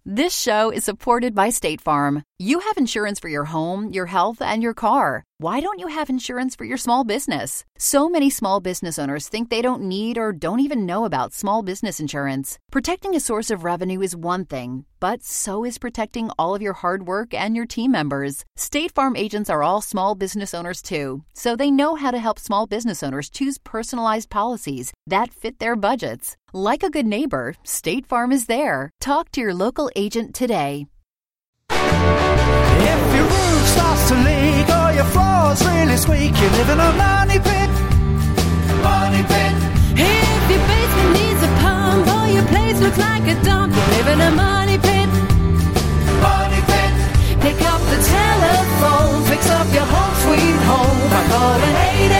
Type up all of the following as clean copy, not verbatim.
This show is supported by State Farm. You have insurance for your home, your health, and your car. Why don't you have insurance for your small business? So many small business owners think they don't need or don't even know about small business insurance. Protecting a source of revenue is one thing, but so is protecting all of your hard work and your team members. State Farm agents are all small business owners too, so they know how to help small business owners choose personalized policies that fit their budgets. Like a good neighbor, State Farm is there. Talk to your local agent today. If your roof starts to leak or your floor's really squeak, you live in a money pit. Money pit. If your basement needs a pump or your place looks like a dump, you live in a money pit. Money pit. Pick up the telephone, fix up your home sweet home by calling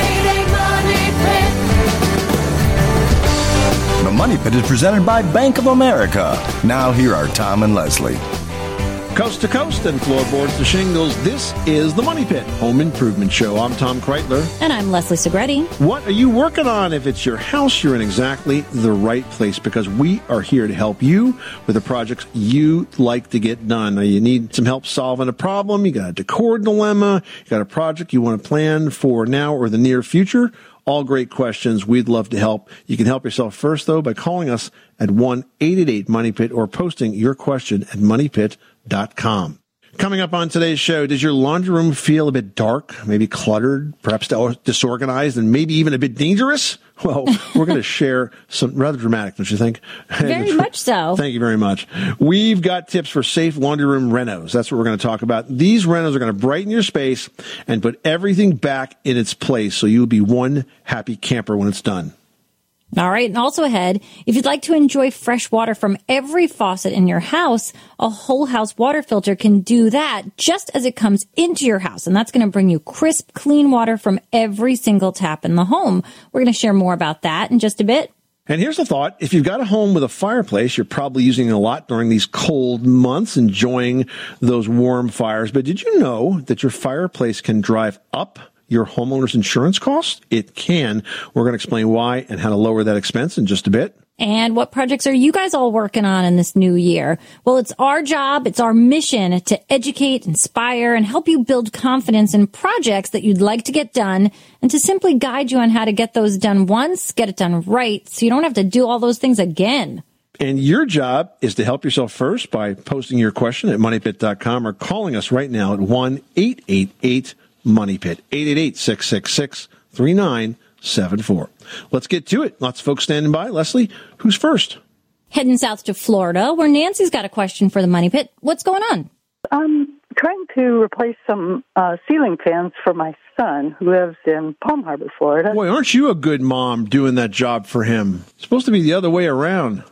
888 Money Pit. The Money Pit is presented by Bank of America. Now here are Tom and Leslie. Coast to coast and floorboards to shingles, this is the Money Pit Home Improvement Show. I'm Tom Kreitler. And I'm Leslie Segretti. What are you working on? If it's your house, you're in exactly the right place because we are here to help you with the projects you like to get done. Now, you need some help solving a problem. You got a decor dilemma. You got a project you want to plan for now or the near future. All great questions. We'd love to help. You can help yourself first, though, by calling us at 1-888-MONEYPIT or posting your question at moneypit.com. Coming up on today's show, does your laundry room feel a bit dark, maybe cluttered, perhaps disorganized, and maybe even a bit dangerous? Well, we're going to share some rather dramatic, don't you think? Very much so. Thank you very much. We've got tips for safe laundry room renos. That's what we're going to talk about. These renos are going to brighten your space and put everything back in its place so you'll be one happy camper when it's done. All right. And also ahead, if you'd like to enjoy fresh water from every faucet in your house, a whole house water filter can do that just as it comes into your house. And that's going to bring you crisp, clean water from every single tap in the home. We're going to share more about that in just a bit. And here's the thought. If you've got a home with a fireplace, you're probably using it a lot during these cold months, enjoying those warm fires. But did you know that your fireplace can drive up your homeowner's insurance costs? It can. We're going to explain why and how to lower that expense in just a bit. And what projects are you guys all working on in this new year? Well, it's our job, it's our mission to educate, inspire, and help you build confidence in projects that you'd like to get done and to simply guide you on how to get those done once, get it done right, so you don't have to do all those things again. And your job is to help yourself first by posting your question at moneypit.com or calling us right now at 1-888-MONEYPIT, 888-666-3974. Let's get to it. Lots of folks standing by. Leslie, who's first? Heading south to Florida, where Nancy's got a question for the Money Pit. What's going on? I'm trying to replace some ceiling fans for my son who lives in Palm Harbor, Florida. Boy, aren't you a good mom doing that job for him? It's supposed to be the other way around.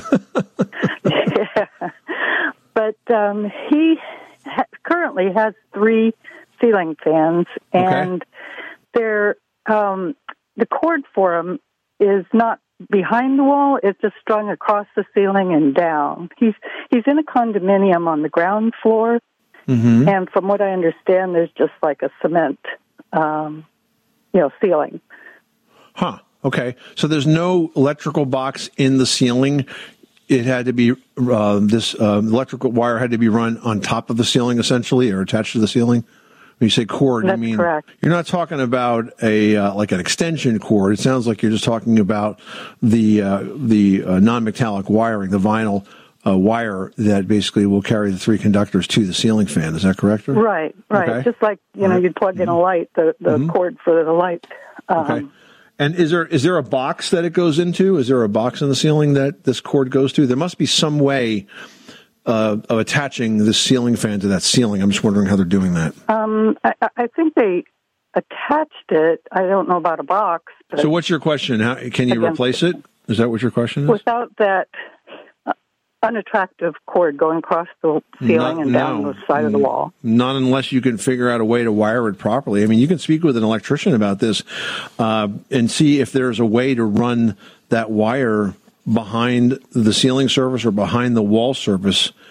Yeah. But he currently has 3 ceiling fans, and they're the cord for them is not behind the wall; it's just strung across the ceiling and down. He's in a condominium on the ground floor, and from what I understand, there's just like a cement, ceiling. Huh. Okay. So there's no electrical box in the ceiling. It had to be this electrical wire had to be run on top of the ceiling, essentially, or attached to the ceiling. When you say cord, That's you mean correct. You're not talking about a like an extension cord. It sounds like you're just talking about the non-metallic wiring, the vinyl wire that basically will carry the 3 conductors to the ceiling fan. Is that correct? Right. Okay. Just like you'd plug in a light, the cord for the light. Okay. And is there a box that it goes into? Is there a box in the ceiling that this cord goes to? There must be some way of attaching the ceiling fan to that ceiling. I'm just wondering how they're doing that. I think they attached it. I don't know about a box. But So what's your question? How, can you replace it? Is that what your question is? without that unattractive cord going across the ceiling and down the side of the wall. Not unless you can figure out a way to wire it properly. I mean, you can speak with an electrician about this and see if there's a way to run that wire behind the ceiling surface or behind the wall surface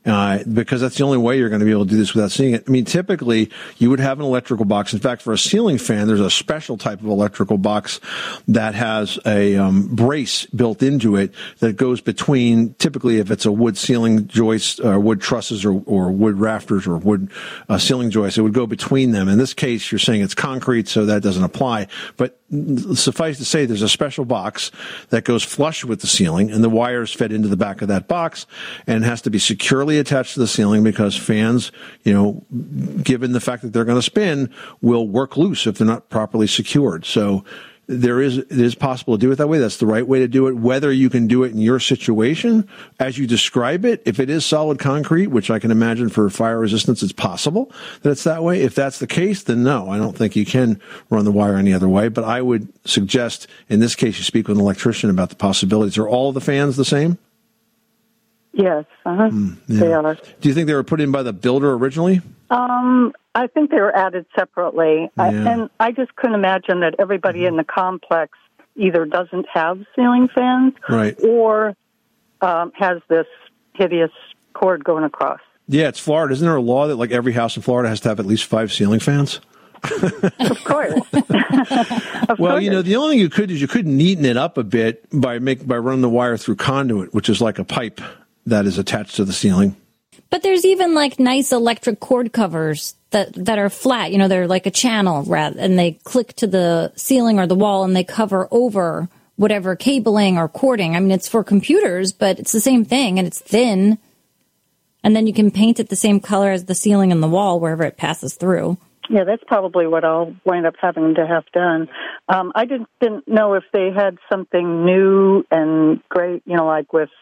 because that's the only way you're going to be able to do this without seeing it. I mean, typically you would have an electrical box. In fact, for a ceiling fan, there's a special type of electrical box that has a brace built into it that goes between, typically if it's a wood ceiling joist or wood trusses or wood rafters or wood ceiling joists, it would go between them. In this case, you're saying it's concrete, so that doesn't apply. But suffice to say, there's a special box that goes flush with the ceiling, and the wires fed into the back of that box, and it has to be securely attached to the ceiling because fans, given the fact that they're going to spin, will work loose if they're not properly secured. So it is possible to do it that way. That's the right way to do it. Whether you can do it in your situation as you describe it, if it is solid concrete, which I can imagine for fire resistance, it's possible that it's that way. If that's the case, then no, I don't think you can run the wire any other way. But I would suggest in this case you speak with an electrician about the possibilities. Are all the fans the same? Yes, They are. Do you think they were put in by the builder originally? I think they were added separately. And I just couldn't imagine that everybody in the complex either doesn't have ceiling fans or has this hideous cord going across. Yeah, it's Florida. Isn't there a law that like every house in Florida has to have at least 5 ceiling fans? Of course. Well, the only thing you could do is you could neaten it up a bit by running the wire through conduit, which is like a pipe that is attached to the ceiling. But there's even like nice electric cord covers that are flat. They're like a channel and they click to the ceiling or the wall and they cover over whatever cabling or cording. I mean, it's for computers, but it's the same thing and it's thin. And then you can paint it the same color as the ceiling and the wall wherever it passes through. Yeah, that's probably what I'll wind up having to have done. I didn't know if they had something new and great, like with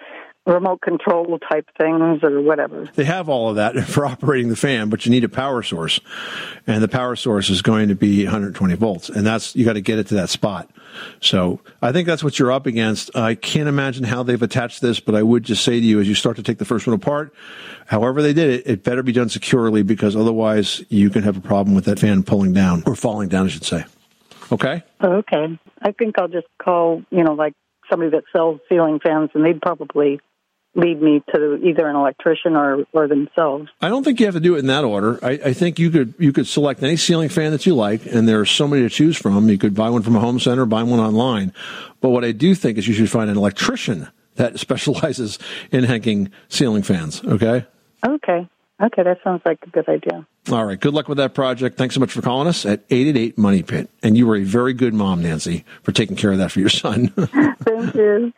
remote control type things or whatever. They have all of that for operating the fan, but you need a power source. And the power source is going to be 120 volts. And you got to get it to that spot. So I think that's what you're up against. I can't imagine how they've attached this, but I would just say to you as you start to take the first one apart, however they did it, it better be done securely because otherwise you can have a problem with that fan pulling down or falling down, I should say. Okay? Okay. I think I'll just call, like somebody that sells ceiling fans, and they'd probably lead me to either an electrician or themselves. I don't think you have to do it in that order. I think you could select any ceiling fan that you like, and there are so many to choose from. You could buy one from a home center, buy one online. But what I do think is you should find an electrician that specializes in hanging ceiling fans, okay? Okay, that sounds like a good idea. All right, good luck with that project. Thanks so much for calling us at 888-MONEY-PIT. And you were a very good mom, Nancy, for taking care of that for your son. Thank you.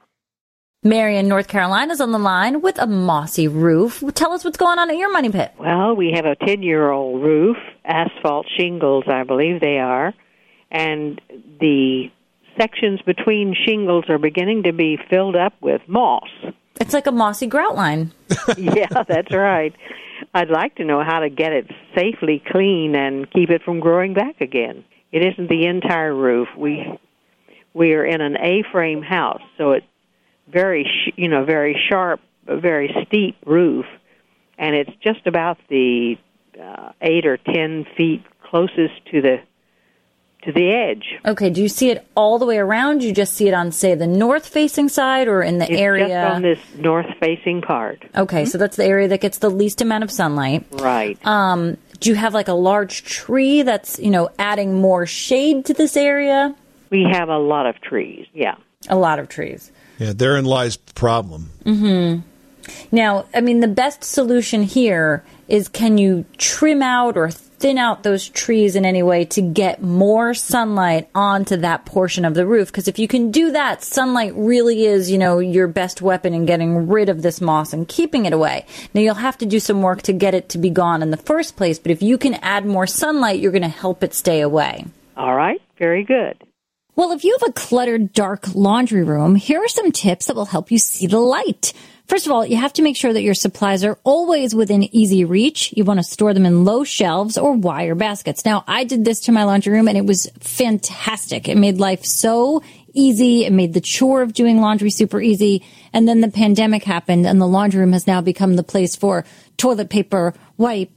Mary in North Carolina is on the line with a mossy roof. Tell us what's going on at your money pit. Well, we have a 10-year-old roof, asphalt shingles, I believe they are, and the sections between shingles are beginning to be filled up with moss. It's like a mossy grout line. Yeah, that's right. I'd like to know how to get it safely clean and keep it from growing back again. It isn't the entire roof. We are in an A-frame house, so it's very sharp, very steep roof, and it's just about the 8 or 10 feet closest to the edge. Okay, do you see it all the way around? Do you just see it on, say, the north-facing side or in the area? It's just on this north-facing part. Okay, so that's the area that gets the least amount of sunlight. Right. Do you have like a large tree that's, adding more shade to this area? We have a lot of trees, yeah. A lot of trees. Yeah, therein lies the problem. Mm-hmm. Now, the best solution here is can you trim out or thin out those trees in any way to get more sunlight onto that portion of the roof? Because if you can do that, sunlight really is, your best weapon in getting rid of this moss and keeping it away. Now, you'll have to do some work to get it to be gone in the first place, but if you can add more sunlight, you're going to help it stay away. All right, very good. Well, if you have a cluttered, dark laundry room, here are some tips that will help you see the light. First of all, you have to make sure that your supplies are always within easy reach. You want to store them in low shelves or wire baskets. Now, I did this to my laundry room, and it was fantastic. It made life so easy. It made the chore of doing laundry super easy. And then the pandemic happened, and the laundry room has now become the place for toilet paper, wipes,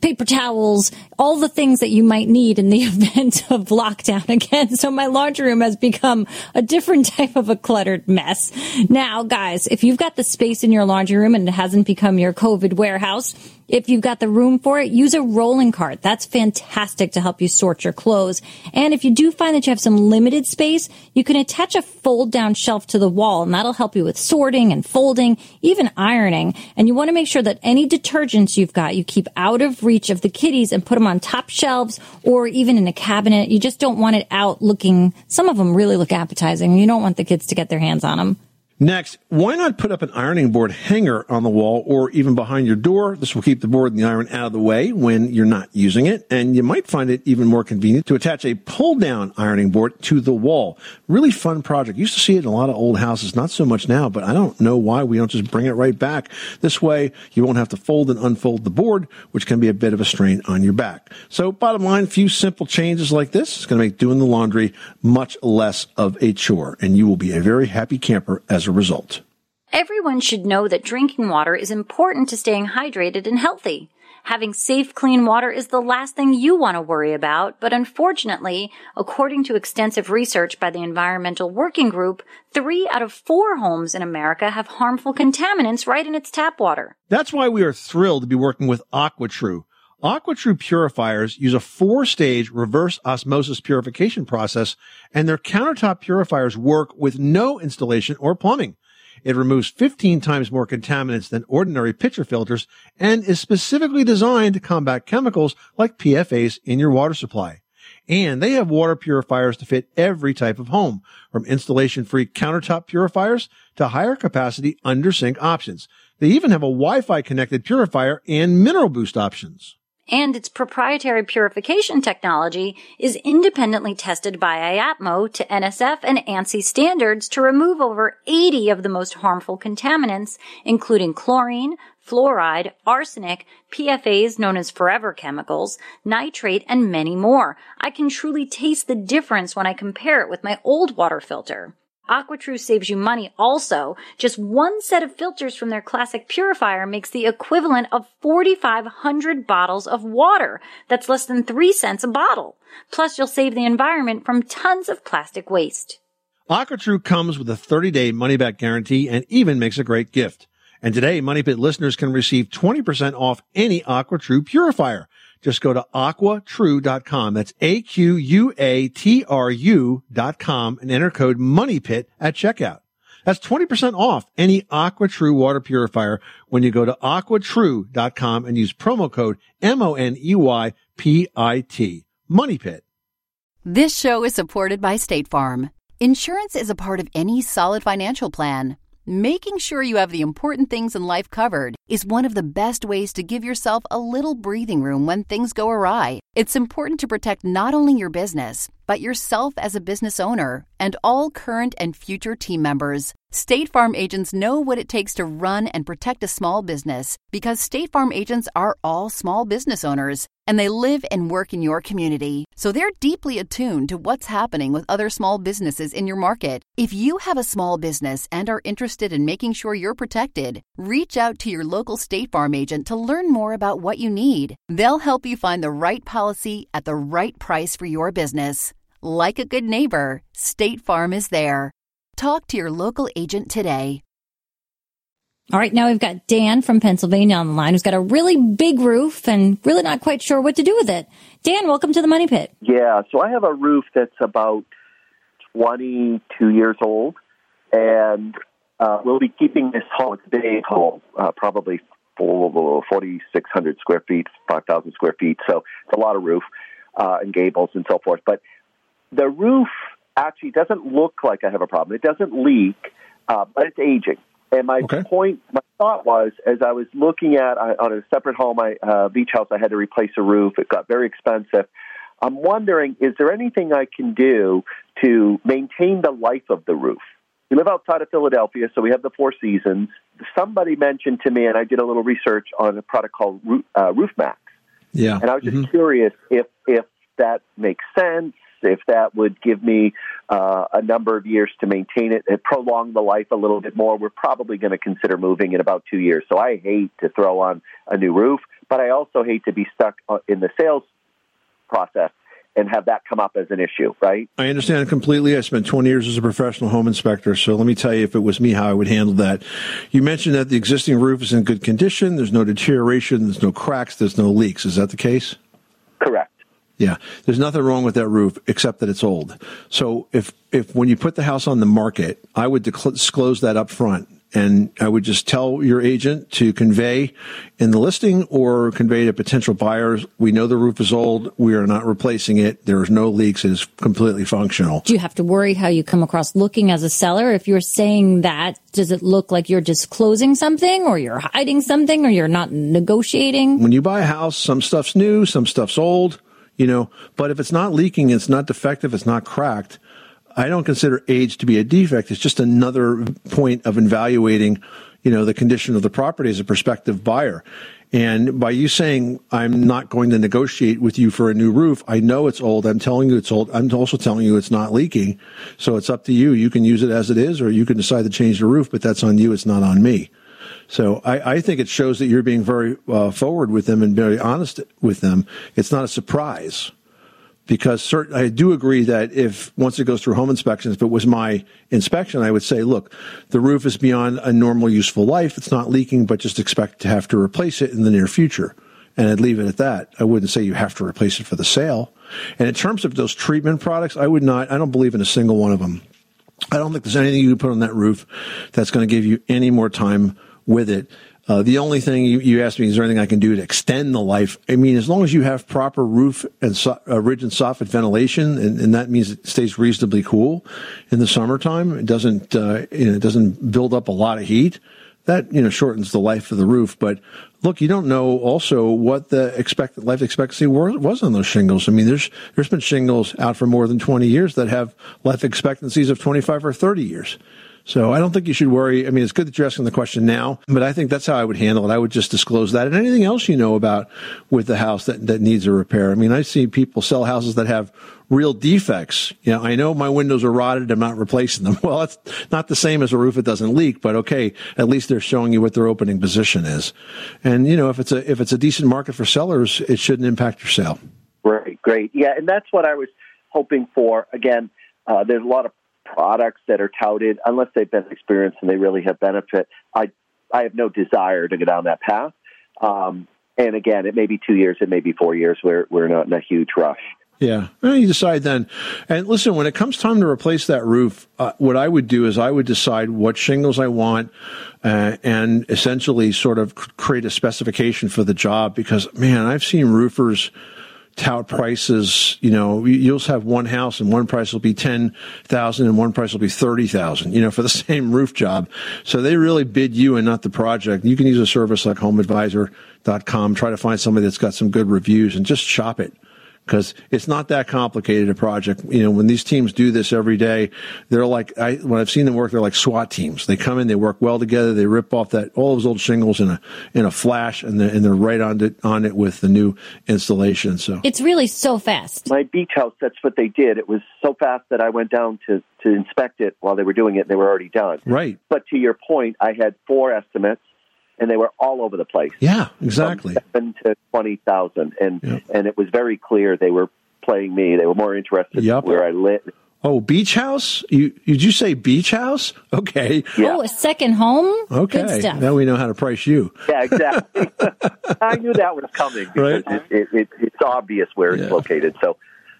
paper towels, all the things that you might need in the event of lockdown again. So my laundry room has become a different type of a cluttered mess. Now, guys, if you've got the space in your laundry room and it hasn't become your COVID warehouse, if you've got the room for it, use a rolling cart. That's fantastic to help you sort your clothes. And if you do find that you have some limited space, you can attach a fold-down shelf to the wall, and that'll help you with sorting and folding, even ironing. And you want to make sure that any detergents you've got, you keep out of reach of the kiddies and put them on top shelves or even in a cabinet. You just don't want it out looking, some of them really look appetizing. You don't want the kids to get their hands on them. Next, why not put up an ironing board hanger on the wall or even behind your door? This will keep the board and the iron out of the way when you're not using it, and you might find it even more convenient to attach a pull-down ironing board to the wall. Really fun project. Used to see it in a lot of old houses, not so much now, but I don't know why we don't just bring it right back. This way, you won't have to fold and unfold the board, which can be a bit of a strain on your back. So bottom line, a few simple changes like this is going to make doing the laundry much less of a chore, and you will be a very happy camper as a result. Everyone should know that drinking water is important to staying hydrated and healthy. Having safe, clean water is the last thing you want to worry about, but unfortunately, according to extensive research by the Environmental Working Group, 3 out of 4 homes in America have harmful contaminants right in its tap water. That's why we are thrilled to be working with AquaTrue. AquaTrue purifiers use a 4-stage reverse osmosis purification process, and their countertop purifiers work with no installation or plumbing. It removes 15 times more contaminants than ordinary pitcher filters and is specifically designed to combat chemicals like PFAS in your water supply. And they have water purifiers to fit every type of home, from installation-free countertop purifiers to higher capacity under-sink options. They even have a Wi-Fi connected purifier and mineral boost options. And its proprietary purification technology is independently tested by IAPMO to NSF and ANSI standards to remove over 80 of the most harmful contaminants, including chlorine, fluoride, arsenic, PFAS known as forever chemicals, nitrate, and many more. I can truly taste the difference when I compare it with my old water filter. AquaTrue saves you money also. Just one set of filters from their classic purifier makes the equivalent of 4,500 bottles of water. That's less than 3 cents a bottle. Plus, you'll save the environment from tons of plastic waste. AquaTrue comes with a 30-day money-back guarantee and even makes a great gift. And today, Money Pit listeners can receive 20% off any AquaTrue purifier. Just go to aquatrue.com. That's AQUATRU.com and enter code MONEYPIT at checkout. That's 20% off any AquaTrue water purifier when you go to aquatrue.com and use promo code MONEYPIT. MONEYPIT. This show is supported by State Farm. Insurance is a part of any solid financial plan. Making sure you have the important things in life covered is one of the best ways to give yourself a little breathing room when things go awry. It's important to protect not only your business, but yourself as a business owner and all current and future team members. State Farm agents know what it takes to run and protect a small business because State Farm agents are all small business owners and they live and work in your community. So they're deeply attuned to what's happening with other small businesses in your market. If you have a small business and are interested in making sure you're protected, reach out to your local State Farm agent to learn more about what you need. They'll help you find the right policy at the right price for your business. Like a good neighbor, State Farm is there. Talk to your local agent today. All right, now we've got Dan from Pennsylvania on the line who's got a really big roof and really not quite sure what to do with it. Dan, welcome to the Money Pit. Yeah, so I have a roof that's about 22 years old, and we'll be keeping this home. It's a big home, probably 4,600 square feet, 5,000 square feet, so it's a lot of roof and gables and so forth. But the roof actually doesn't look like I have a problem. It doesn't leak, but it's aging. And my thought was, as I was looking at on a separate home, beach house, I had to replace a roof. It got very expensive. I'm wondering, is there anything I can do to maintain the life of the roof? We live outside of Philadelphia, so we have the Four Seasons. Somebody mentioned to me, and I did a little research on a product called Roof Max. Yeah. And I was just curious if that makes sense. if that would give me a number of years to maintain it and prolong the life a little bit more, we're probably going to consider moving in about 2 years. So I hate to throw on a new roof, but I also hate to be stuck in the sales process and have that come up as an issue, right? I understand it completely. I spent 20 years as a professional home inspector, so let me tell you, if it was me, how I would handle that. You mentioned that the existing roof is in good condition. There's no deterioration. There's no cracks. There's no leaks. Is that the case? Correct. Yeah. There's nothing wrong with that roof except that it's old. So if when you put the house on the market, I would disclose that up front. And I would just tell your agent to convey in the listing or convey to potential buyers, we know the roof is old. We are not replacing it. There is no leaks. It is completely functional. Do you have to worry how you come across looking as a seller? If you're saying that, does it look like you're disclosing something or you're hiding something or you're not negotiating? When you buy a house, some stuff's new, some stuff's old, but if it's not leaking, it's not defective, it's not cracked, I don't consider age to be a defect. It's just another point of evaluating, the condition of the property as a prospective buyer. And by you saying, I'm not going to negotiate with you for a new roof, I know it's old. I'm telling you it's old. I'm also telling you it's not leaking. So it's up to you. You can use it as it is, or you can decide to change the roof, but that's on you. It's not on me. So I think it shows that you're being very forward with them and very honest with them. It's not a surprise. Because I do agree that if once it goes through home inspections, if it was my inspection, I would say, look, the roof is beyond a normal useful life. It's not leaking, but just expect to have to replace it in the near future. And I'd leave it at that. I wouldn't say you have to replace it for the sale. And in terms of those treatment products, I don't believe in a single one of them. I don't think there's anything you can put on that roof that's going to give you any more time with it. The only thing you asked me, is there anything I can do to extend the life? I mean, as long as you have proper roof and ridge and soffit ventilation, and that means it stays reasonably cool in the summertime, it doesn't build up a lot of heat. That, shortens the life of the roof. But look, you don't know also what the expected life expectancy was on those shingles. I mean, there's been shingles out for more than 20 years that have life expectancies of 25 or 30 years. So I don't think you should worry. I mean, it's good that you're asking the question now, but I think that's how I would handle it. I would just disclose that and anything else about with the house that needs a repair. I mean, I see people sell houses that have real defects. I know my windows are rotted. I'm not replacing them. Well, it's not the same as a roof that doesn't leak, but okay, at least they're showing you what their opening position is. And, if it's a decent market for sellers, it shouldn't impact your sale. Right. Great. Yeah. And that's what I was hoping for. Again, there's a lot of products that are touted, unless they've been experienced and they really have benefit. I have no desire to go down that path. And again, it may be 2 years, it may be 4 years. We're not in a huge rush. Yeah. Well, you decide then. And listen, when it comes time to replace that roof, what I would do is I would decide what shingles I want and essentially sort of create a specification for the job. Because, man, I've seen roofers tout prices. You'll have one house and one price will be $10,000 and one price will be $30,000, for the same roof job. So they really bid you and not the project. You can use a service like HomeAdvisor.com, try to find somebody that's got some good reviews and just shop it. Because it's not that complicated a project. When these teams do this every day, they're like, when I've seen them work, they're like SWAT teams. They come in, they work well together, they rip off all those old shingles in a flash, and they're right on it with the new installation. So it's really so fast. My beach house, that's what they did. It was so fast that I went down to inspect it while they were doing it, and they were already done. Right. But to your point, I had 4 estimates. And they were all over the place. Yeah, exactly. From 7 to 20,000, and it was very clear they were playing me. They were more interested in where I lived. Oh, beach house? Did you say beach house? Okay. Yeah. Oh, a second home? Okay. Good stuff. Now we know how to price you. Yeah, exactly. I knew that was coming. Right. It's obvious where it's located. So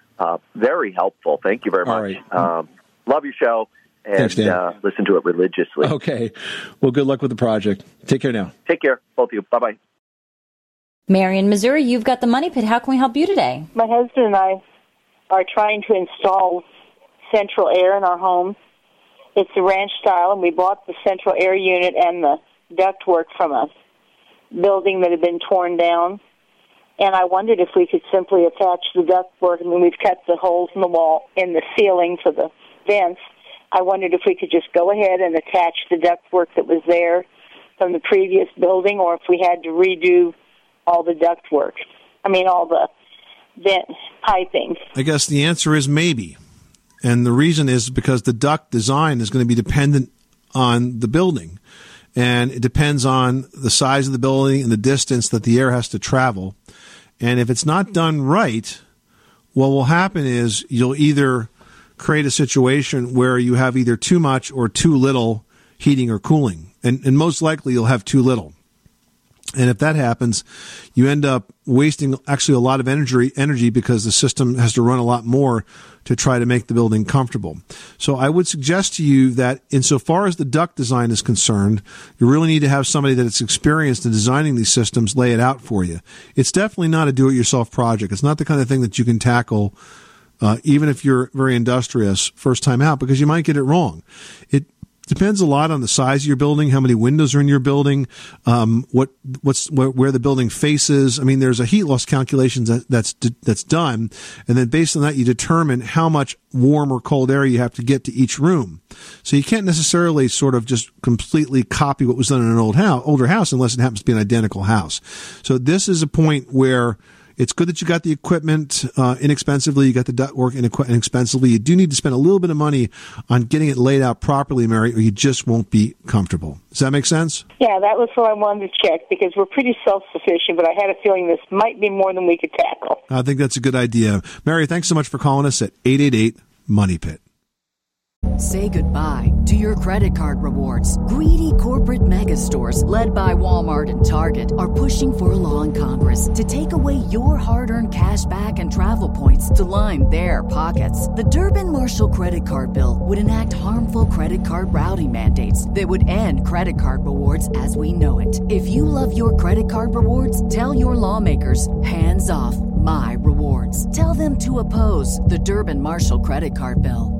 very helpful. Thank you very much. Right. Love your show. And thanks, Dan. Listen to it religiously. Okay. Well, good luck with the project. Take care now. Take care, both of you. Bye-bye. Marion, Missouri, you've got the Money Pit. How can we help you today? My husband and I are trying to install central air in our home. It's a ranch style, and we bought the central air unit and the ductwork from a building that had been torn down. And I wondered if we could simply attach the ductwork. I mean, we've cut the holes in the wall, in the ceiling for the vents. I wondered if we could just go ahead and attach the ductwork that was there from the previous building, or if we had to redo all the ductwork. I mean, all the vent piping? I guess the answer is maybe. And the reason is because the duct design is going to be dependent on the building. And it depends on the size of the building and the distance that the air has to travel. And if it's not done right, what will happen is you'll either create a situation where you have either too much or too little heating or cooling. And most likely you'll have too little. And if that happens, you end up wasting actually a lot of energy because the system has to run a lot more to try to make the building comfortable. So I would suggest to you that insofar as the duct design is concerned, you really need to have somebody that is experienced in designing these systems lay it out for you. It's definitely not a do-it-yourself project. It's not the kind of thing that you can tackle even if you're very industrious first time out, because you might get it wrong. It depends a lot on the size of your building, how many windows are in your building, where the building faces. I mean, there's a heat loss calculation that's done, and then based on that, you determine how much warm or cold air you have to get to each room. So you can't necessarily sort of just completely copy what was done in an older house unless it happens to be an identical house. So this is a point where it's good that you got the equipment inexpensively. You got the ductwork inexpensively. You do need to spend a little bit of money on getting it laid out properly, Mary, or you just won't be comfortable. Does that make sense? Yeah, that was what I wanted to check, because we're pretty self-sufficient, but I had a feeling this might be more than we could tackle. I think that's a good idea. Mary, thanks so much for calling us at 888-MONEY-PIT. Say goodbye to your credit card rewards. Greedy corporate mega stores, led by Walmart and Target, are pushing for a law in Congress to take away your hard-earned cash back and travel points to line their pockets. The Durbin-Marshall credit card bill would enact harmful credit card routing mandates that would end credit card rewards as we know it. If you love your credit card rewards, tell your lawmakers, hands off my rewards. Tell them to oppose the Durbin-Marshall credit card bill.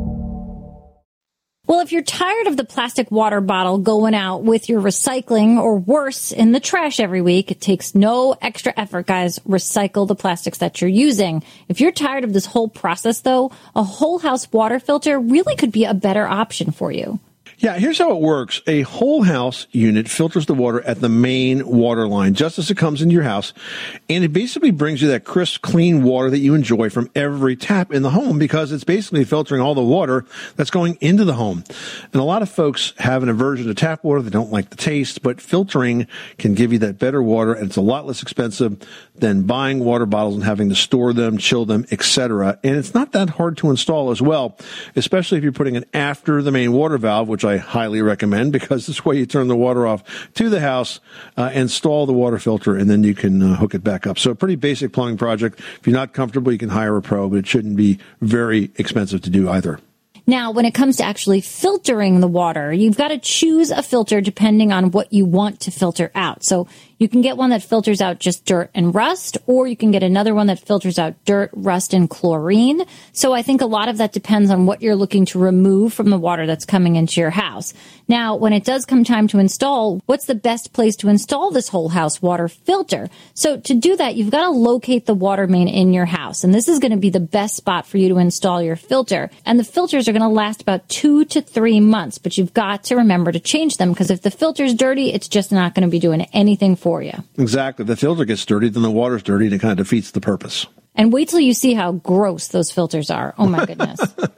Well, if you're tired of the plastic water bottle going out with your recycling, or worse, in the trash every week, it takes no extra effort, guys. Recycle the plastics that you're using. If you're tired of this whole process, though, a whole house water filter really could be a better option for you. Yeah, here's how it works. A whole house unit filters the water at the main water line just as it comes into your house, and it basically brings you that crisp, clean water that you enjoy from every tap in the home, because it's basically filtering all the water that's going into the home. And a lot of folks have an aversion to tap water. They don't like the taste, but filtering can give you that better water, and it's a lot less expensive than buying water bottles and having to store them, chill them, etc. And it's not that hard to install as well, especially if you're putting it after the main water valve, which I highly recommend, because this way you turn the water off to the house, install the water filter, and then you can hook it back up. So a pretty basic plumbing project. If you're not comfortable, you can hire a pro, but it shouldn't be very expensive to do either. Now, when it comes to actually filtering the water, you've got to choose a filter depending on what you want to filter out. So you can get one that filters out just dirt and rust, or you can get another one that filters out dirt, rust, and chlorine. So I think a lot of that depends on what you're looking to remove from the water that's coming into your house. Now, when it does come time to install, what's the best place to install this whole house water filter? So to do that, you've got to locate the water main in your house. And this is going to be the best spot for you to install your filter. And the filters are going to last about 2 to 3 months, but you've got to remember to change them, because if the filter's dirty, it's just not going to be doing anything for you. Exactly. The filter gets dirty, then the water's dirty, and it kind of defeats the purpose. And wait till you see how gross those filters are. Oh, my goodness.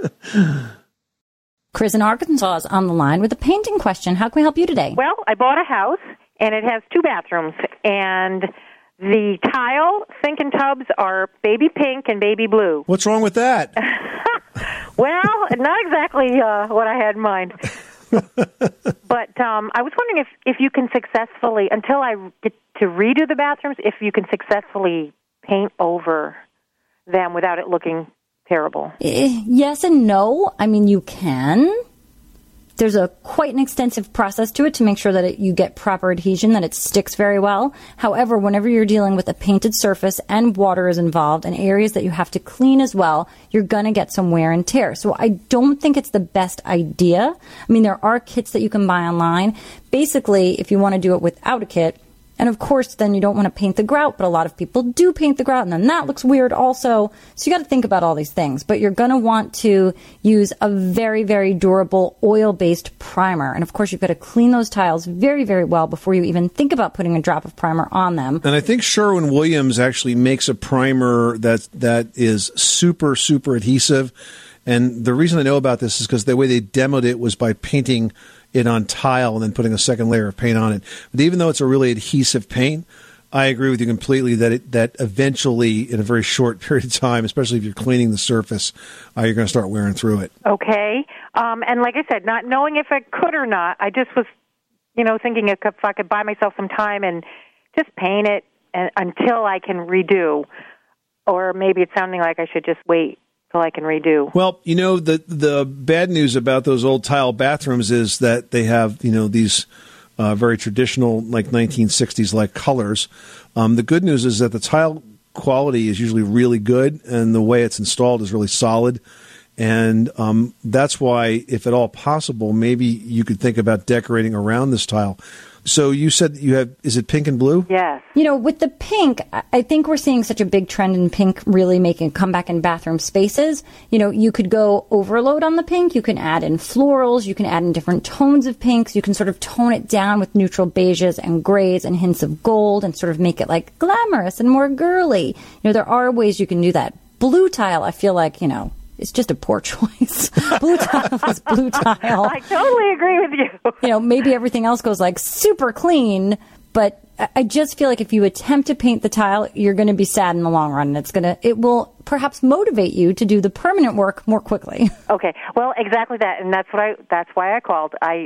Chris in Arkansas is on the line with a painting question. How can we help you today? Well, I bought a house, and it has 2 bathrooms, and the tile sink and tubs are baby pink and baby blue. What's wrong with that? Well, not exactly what I had in mind. But I was wondering if you can successfully, until I get to redo the bathrooms, if you can successfully paint over them without it looking terrible. Yes and no. I mean, you can. There's quite an extensive process to it to make sure that you get proper adhesion, that it sticks very well. However, whenever you're dealing with a painted surface and water is involved and areas that you have to clean as well, you're going to get some wear and tear. So I don't think it's the best idea. I mean, there are kits that you can buy online. Basically, if you want to do it without a kit, And of course, then you don't want to paint the grout, but a lot of people do paint the grout, and then that looks weird also. So you got to think about all these things. But you're going to want to use a very, very durable oil-based primer. And of course, you've got to clean those tiles very, very well before you even think about putting a drop of primer on them. And I think Sherwin-Williams actually makes a primer that is super, super adhesive. And the reason I know about this is because the way they demoed it was by painting it on tile and then putting a second layer of paint on it. But even though it's a really adhesive paint, I agree with you completely that eventually, in a very short period of time, especially if you're cleaning the surface, you're going to start wearing through it. Okay. And like I said, not knowing if I could or not, I just was, thinking if I could buy myself some time and just paint it until I can redo. Or maybe it's sounding like I should just wait till I can redo. Well, the bad news about those old tile bathrooms is that they have, these very traditional, like 1960s like colors. The good news is that the tile quality is usually really good, and the way it's installed is really solid. And that's why, if at all possible, maybe you could think about decorating around this tile. So you said you have, is it pink and blue? Yes. With the pink, I think we're seeing such a big trend in pink really making a comeback in bathroom spaces. You could go overload on the pink. You can add in florals. You can add in different tones of pinks. You can sort of tone it down with neutral beiges and grays and hints of gold and sort of make it like glamorous and more girly. There are ways you can do that. Blue tile, I feel like, it's just a poor choice. Blue tile is blue tile. I totally agree with you. Maybe everything else goes like super clean, but I just feel like if you attempt to paint the tile, you're going to be sad in the long run. It will perhaps motivate you to do the permanent work more quickly. Okay. Well, exactly that. And that's why I called. I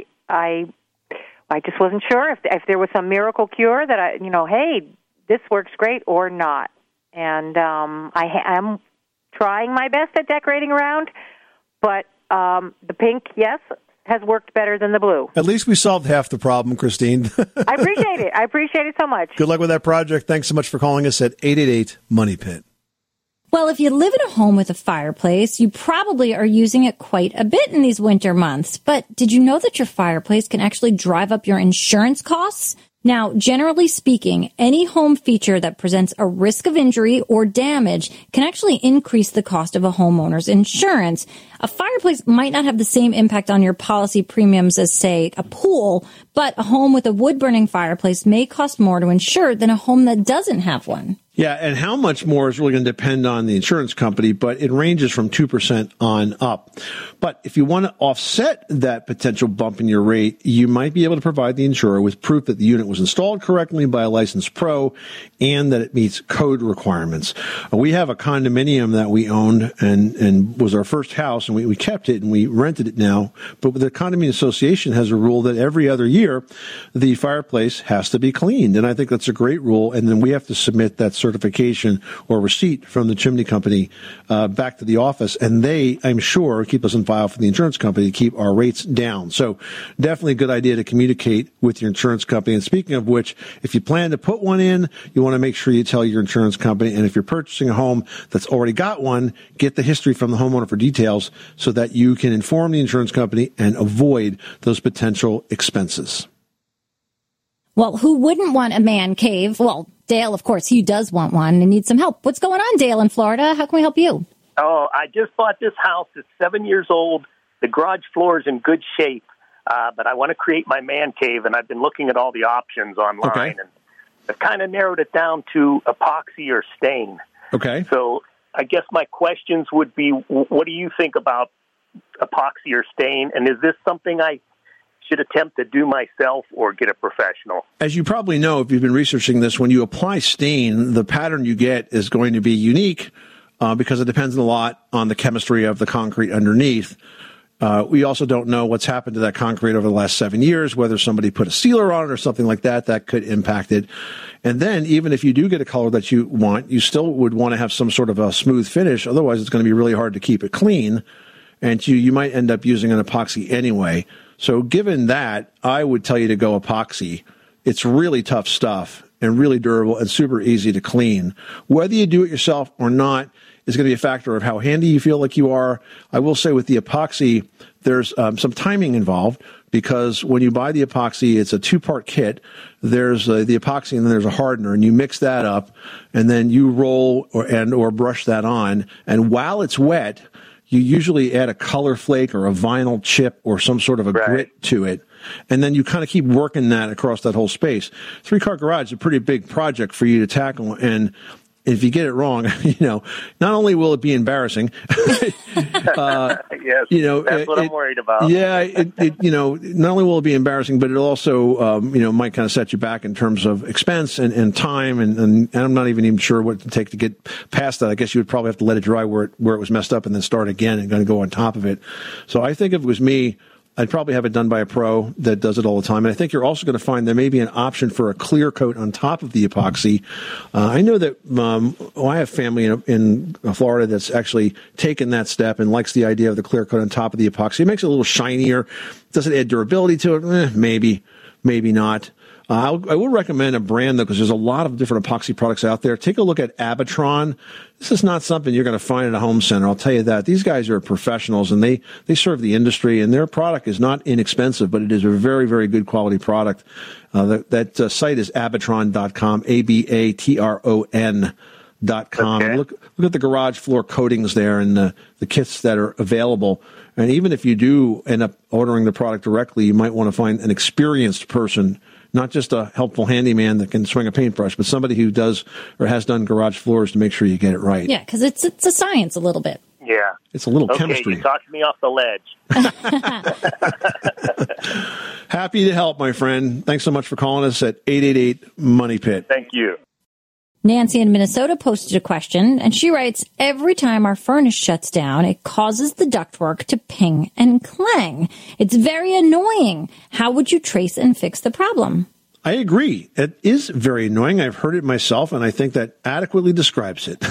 just wasn't sure if there was some miracle cure that hey, this works great or not. And I am trying my best at decorating around, but the pink, yes, has worked better than the blue. At least we solved half the problem, Christine. I appreciate it. I appreciate it so much. Good luck with that project. Thanks so much for calling us at 888-MONEY-PIT. Well, if you live in a home with a fireplace, you probably are using it quite a bit in these winter months. But did you know that your fireplace can actually drive up your insurance costs? Now, generally speaking, any home feature that presents a risk of injury or damage can actually increase the cost of a homeowner's insurance. A fireplace might not have the same impact on your policy premiums as, say, a pool, but a home with a wood-burning fireplace may cost more to insure than a home that doesn't have one. Yeah, and how much more is really going to depend on the insurance company, but it ranges from 2% on up. But if you want to offset that potential bump in your rate, you might be able to provide the insurer with proof that the unit was installed correctly by a licensed pro and that it meets code requirements. We have a condominium that we owned and was our first house, and we kept it and we rented it now. But the condominium association has a rule that every other year the fireplace has to be cleaned, and I think that's a great rule. And then we have to submit that certification or receipt from the chimney company back to the office, and they, I'm sure, keep us in file for the insurance company to keep our rates down. So definitely a good idea to communicate with your insurance company. And speaking of which, if you plan to put one in, you want to make sure you tell your insurance company. And if you're purchasing a home that's already got one, get the history from the homeowner for details so that you can inform the insurance company and avoid those potential expenses. Well, who wouldn't want a man cave? Well, Dale, of course, he does want one and needs some help. What's going on, Dale, in Florida? How can we help you? Oh, I just bought this house. It's 7 years old. The garage floor is in good shape, but I want to create my man cave, and I've been looking at all the options online, and I've kind of narrowed it down to epoxy or stain. Okay. So I guess my questions would be, what do you think about epoxy or stain, and is this something I should attempt to do myself or get a professional? As you probably know, if you've been researching this, when you apply stain, the pattern you get is going to be unique because it depends a lot on the chemistry of the concrete underneath. We also don't know what's happened to that concrete over the last 7 years, whether somebody put a sealer on it or something like that, that could impact it. And then even if you do get a color that you want, you still would want to have some sort of a smooth finish. Otherwise, it's going to be really hard to keep it clean. And you might end up using an epoxy anyway. So given that, I would tell you to go epoxy. It's really tough stuff, and really durable and super easy to clean. Whether you do it yourself or not is going to be a factor of how handy you feel like you are. I will say with the epoxy, there's some timing involved, because when you buy the epoxy, it's a 2-part kit. There's the epoxy and then there's a hardener, and you mix that up, and then you roll or brush that on. And while it's wet, you usually add a color flake or a vinyl chip or some sort of a grit to it. And then you kind of keep working that across that whole space. 3-car garage is a pretty big project for you to tackle, and if you get it wrong, not only will it be embarrassing, yes, that's what I'm worried about. Yeah, not only will it be embarrassing, but it also, might kind of set you back in terms of expense and time, and I'm not even sure what it would take to get past that. I guess you would probably have to let it dry where it was messed up and then start again and going to go on top of it. So I think if it was me, I'd probably have it done by a pro that does it all the time. And I think you're also going to find there may be an option for a clear coat on top of the epoxy. I know that I have family in Florida that's actually taken that step and likes the idea of the clear coat on top of the epoxy. It makes it a little shinier. Does it add durability to it? Maybe not. I will recommend a brand, though, because there's a lot of different epoxy products out there. Take a look at Abatron. This is not something you're going to find at a home center. I'll tell you that. These guys are professionals, and they serve the industry, and their product is not inexpensive, but it is a very, very good quality product. That site is Abatron.com, Abatron.com. Okay. Look at the garage floor coatings there and the kits that are available. And even if you do end up ordering the product directly, you might want to find an experienced person, not just a helpful handyman that can swing a paintbrush, but somebody who does or has done garage floors to make sure you get it right. Yeah, because it's a science a little bit. Yeah. It's a little chemistry. You talked me off the ledge. Happy to help, my friend. Thanks so much for calling us at 888-MONEY-PIT. Thank you. Nancy in Minnesota posted a question, and she writes, every time our furnace shuts down, it causes the ductwork to ping and clang. It's very annoying. How would you trace and fix the problem? I agree. It is very annoying. I've heard it myself, and I think that adequately describes it.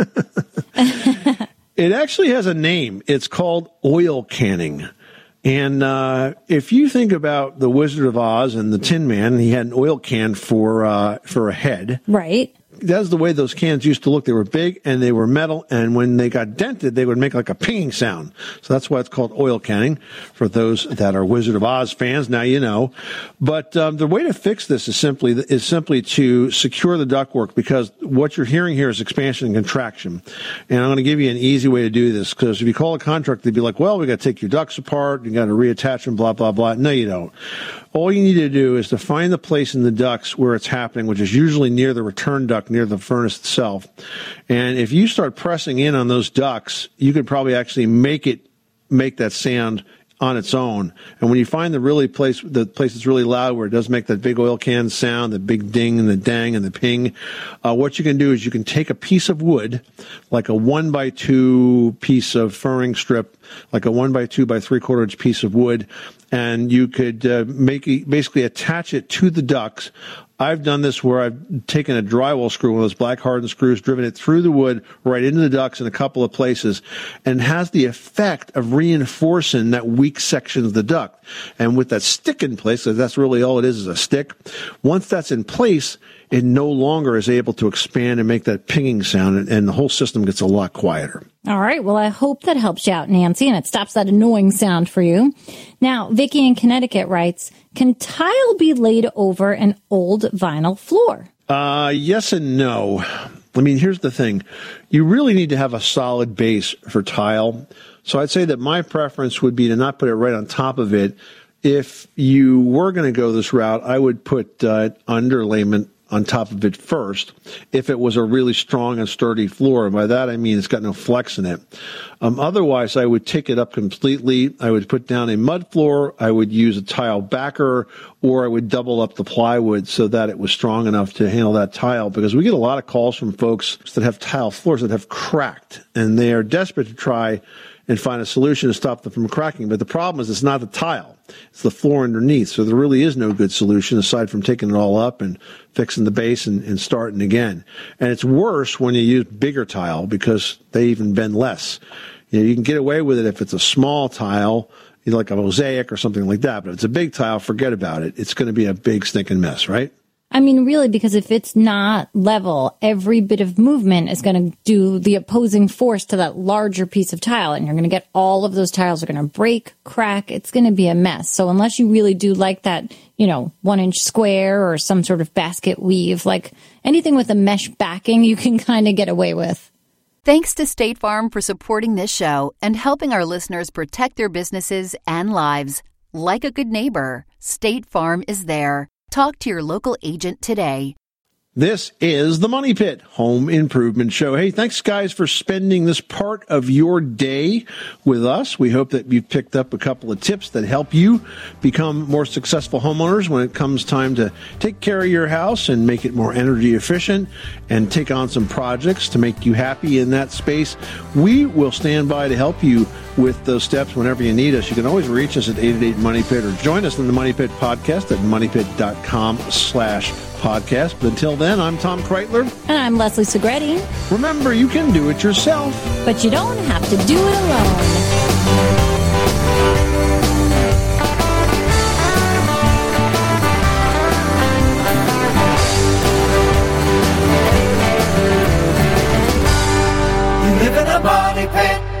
It actually has a name. It's called oil canning. And if you think about the Wizard of Oz and the Tin Man, he had an oil can for a head. Right. That's the way those cans used to look. They were big and they were metal, and when they got dented, they would make like a pinging sound. So that's why it's called oil canning. For those that are Wizard of Oz fans, now you know. But the way to fix this is simply to secure the ductwork, because what you're hearing here is expansion and contraction. And I'm going to give you an easy way to do this, because if you call a contractor, they'd be like, well, we got to take your ducts apart, you got to reattach them, blah, blah, blah. No, you don't. All you need to do is to find the place in the ducts where it's happening, which is usually near the return duct, near the furnace itself. And if you start pressing in on those ducts, you could probably actually make that sound on its own. And when you find the place that's really loud, where it does make that big oil can sound, the big ding and the dang and the ping, what you can do is you can take a piece of wood, like a 1x2 piece of furring strip, like a 1x2 by 3/4 inch piece of wood, and you could basically attach it to the ducts. I've done this where I've taken a drywall screw, one of those black hardened screws, driven it through the wood right into the ducts in a couple of places, and has the effect of reinforcing that weak section of the duct. And with that stick in place, so that's really all it is a stick. Once that's in place, it no longer is able to expand and make that pinging sound, and the whole system gets a lot quieter. All right. Well, I hope that helps you out, Nancy, and it stops that annoying sound for you. Now, Vicky in Connecticut writes, can tile be laid over an old vinyl floor? Yes and no. I mean, here's the thing. You really need to have a solid base for tile. So I'd say that my preference would be to not put it right on top of it. If you were going to go this route, I would put underlayment on top of it first, if it was a really strong and sturdy floor. And by that, I mean it's got no flex in it. Otherwise, I would take it up completely. I would put down a mud floor. I would use a tile backer, or I would double up the plywood so that it was strong enough to handle that tile, because we get a lot of calls from folks that have tile floors that have cracked, and they are desperate to try and find a solution to stop them from cracking. But the problem is it's not the tile. It's the floor underneath. So there really is no good solution aside from taking it all up and fixing the base and starting again. And it's worse when you use bigger tile, because they even bend less. You can get away with it if it's a small tile, like a mosaic or something like that. But if it's a big tile, forget about it. It's going to be a big stinking mess, right? I mean, really, because if it's not level, every bit of movement is going to do the opposing force to that larger piece of tile, and you're going to get all of those tiles are going to break, crack. It's going to be a mess. So unless you really do like that, 1-inch square or some sort of basket weave, like anything with a mesh backing, you can kind of get away with. Thanks to State Farm for supporting this show and helping our listeners protect their businesses and lives. Like a good neighbor, State Farm is there. Talk to your local agent today. This is the Money Pit Home Improvement Show. Hey, thanks, guys, for spending this part of your day with us. We hope that you've picked up a couple of tips that help you become more successful homeowners when it comes time to take care of your house and make it more energy efficient and take on some projects to make you happy in that space. We will stand by to help you with those steps whenever you need us. You can always reach us at 888-MONEY-PIT or join us in the Money Pit podcast at moneypit.com/podcast. But until then, I'm Tom Kreitler. And I'm Leslie Segretti. Remember, you can do it yourself, but you don't have to do it alone. You live in a money pit.